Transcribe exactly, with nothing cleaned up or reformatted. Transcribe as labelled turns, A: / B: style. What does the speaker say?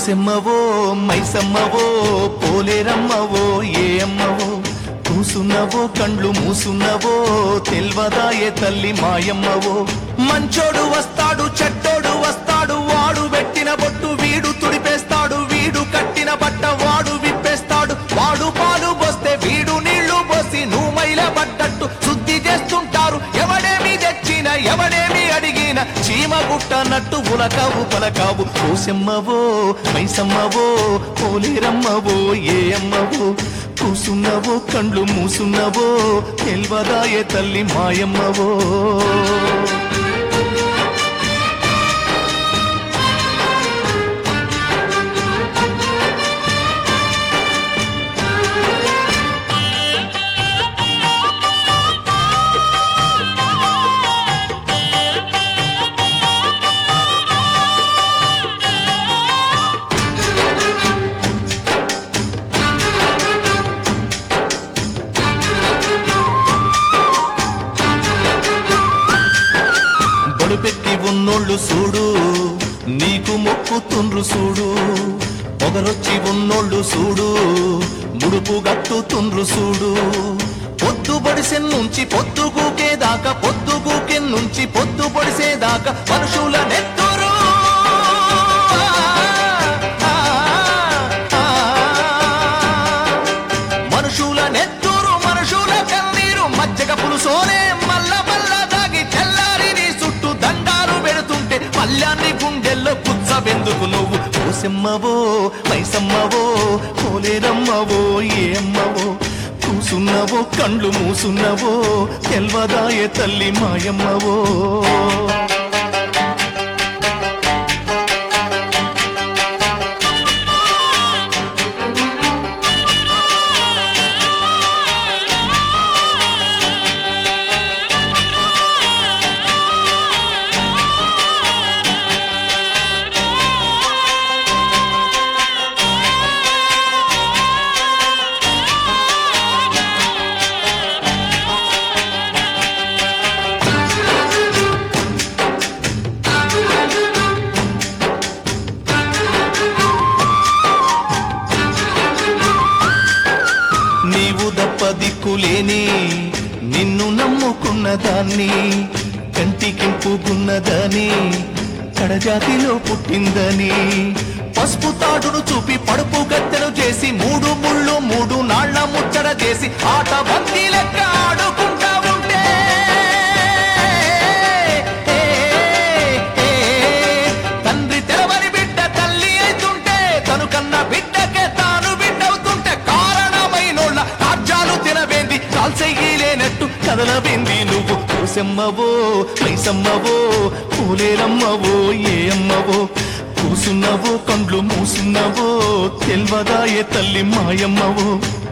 A: పోసెమ్మవో మైసమ్మవో పోలేరమ్మవో ఏ అమ్మవో కూసున్నవో కండ్లు మూసున్నవో తెల్వదాయే తల్లి మాయమ్మవో మంచోడు వస్తాడు చెడ్డోడు వస్తాడు వాడు పెట్టిన బొట్టు వీడు తుడిపేస్తాడు వీడు కట్టిన బట్ట వాడు విప్పేస్తాడు వాడు పాలు పోస్తే వీడు నీళ్లు పోసి నువ్వు మైల పడ్డట్టు శుద్ధి చేస్తుంటారు ఎవడేమి తెచ్చిన ఎవడేమి అడిగిన చీమ గుట్టనట్టు ఉలకావు పలకావు పోసెమ్మవో మైసమ్మవో పోలేరమ్మవో ఏ అమ్మవో కూసున్నవో కండ్లు మూసున్నవో తెల్వదాయే తల్లి మాయమ్మవో పెట్టి ఉన్నోళ్ళు చూడు నీకు మొక్కుతుండ్రు చూడు పొగరొచ్చి ఉన్నోళ్ళు చూడు ముడుపు గట్టుతుండ్రు చూడు పొద్దు పొడిసెన్నుంచి పొద్దు గూకేదాకా పొద్దు గూకెన్నుంచి పొద్దు పొడిసేదాకా మనుషుల నెత్తురు మనుషుల నెత్తురు మనుషుల కన్నీరు మజ్జగ పులుసోనే మల్ల మల్ల దాగి తెల్లారి దండాలు పెడుతుంటే పల్లాన్ని గుండెల్లో పుచ్చబెందుకు నువ్వు పోసెమ్మవో మైసమ్మవో పోలేరమ్మవో ఏ అమ్మవో కూసున్నవో కండ్లు మూసున్నవో తెల్వదాయే తల్లి మాయమ్మవో నీవు దప్ప దిక్కులేని నిన్ను నమ్ముకున్న దాన్ని కంటికింపుకున్నదని కడజాతిలో పుట్టిందని పసుపు తాడును చూపి పడుపు గత్తెను చేసి మూడు ముళ్ళు మూడు నాళ్ల ముచ్చట చేసి ఆట బందీ లెక్క ఆడుకుంటా ఉంటే తండ్రి తెరవని బిడ్డ తల్లి అయితుంటే తను కన్న బిడ్డకే తాను బిడ్డవుతుంటే కారణమైనోళ్ళ రాజ్యాలు తినబేంది కాల్చెయ్యలేనట్టు కదలబేంది నువ్వు పోసెమ్మవో మైసమ్మవో పోలేరమ్మవో ఏ అమ్మవో కూసున్నవో కండ్లు మూసున్నవో తెల్వదాయే తల్లి మాయమ్మవో